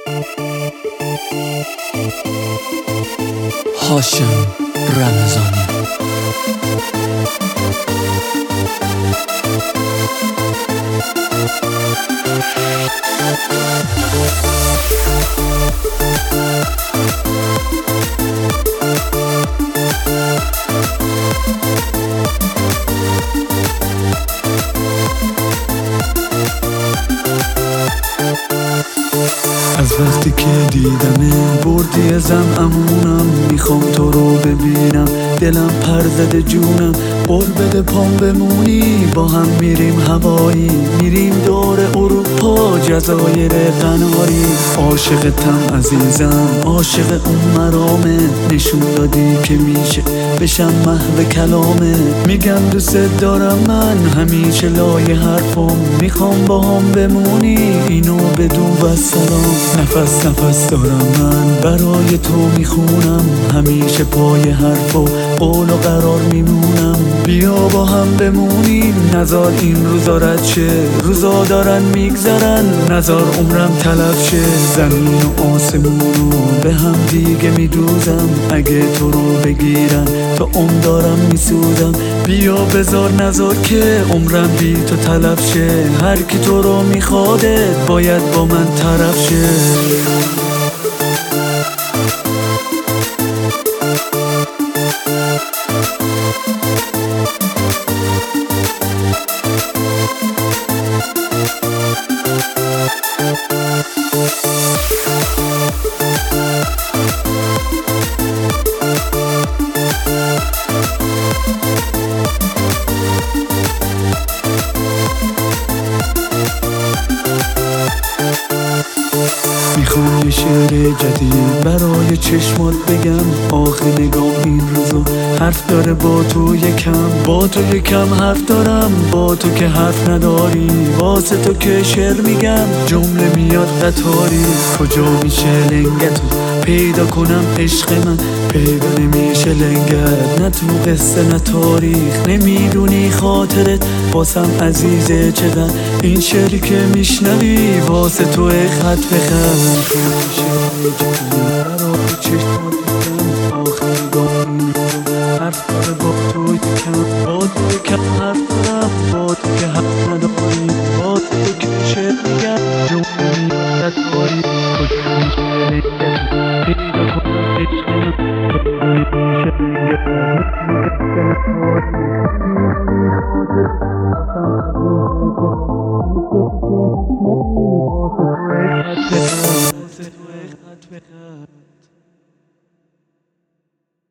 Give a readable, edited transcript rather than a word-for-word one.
هاشم رمضانی. از وقتی که دیدمه بردی ازم امونم، میخوام تو رو ببینم، دلم پر زده جونم، قول بده پام بمونی، با هم میریم هوایی، میریم دور اروپا، جزایر قناری. عاشقتم عزیزم، عاشق اون مرامه، نشون دادی که میشه بشم محو کلامه. میگم دوست دارم من همیشه لای حرفم، میخوام با هم بمونی، اینو بدون و سلام. نفس نفس دارم من برای تو میخونم، همیشه پای حرف و قول و قرار میمونم. بیا با هم بمونیم، نزار این روزا رد شه، روزا دارن میگذرن، نزار عمرم تلف شه. زمین و آسمونو به هم دیگه میدوزم، اگه تو رو بگیرن تا عمر دارم میسوزم. بیا بذار نزار که عمرم بی تو تلف شه، هر کی تو رو میخوادت باید با من طرف شه. میخوام یه شعر جدید برای چشمات بگم، آخه نگام این روزا حرف داره با تو یکم، با تو یکم حرف دارم، با تو که حرف نداری، واسه تو که شعر میگم، جمله میاد قطاری. کجا میشه لنگتو پیدا کنم عشق من، پیدا نمیشه لنگت، نه تو قصه نه تاریخ، نمیدونی خاطرت واسم عزیزه چقدر، این شعری که میشنوی واسه تو خط به خط. شعر جدید برای چشمات بگم، آخه نگاه این رو حرف داره با تو یکم، با تو یکم حرف دارم، با تو که حرف نداری، با تو که شعر میگم، جمله میاد قطاری. کجا میشه لنگتو پیدا کنم عشق من، پیدا نمیشه لنگت، نه تو قصه نه تاریخ.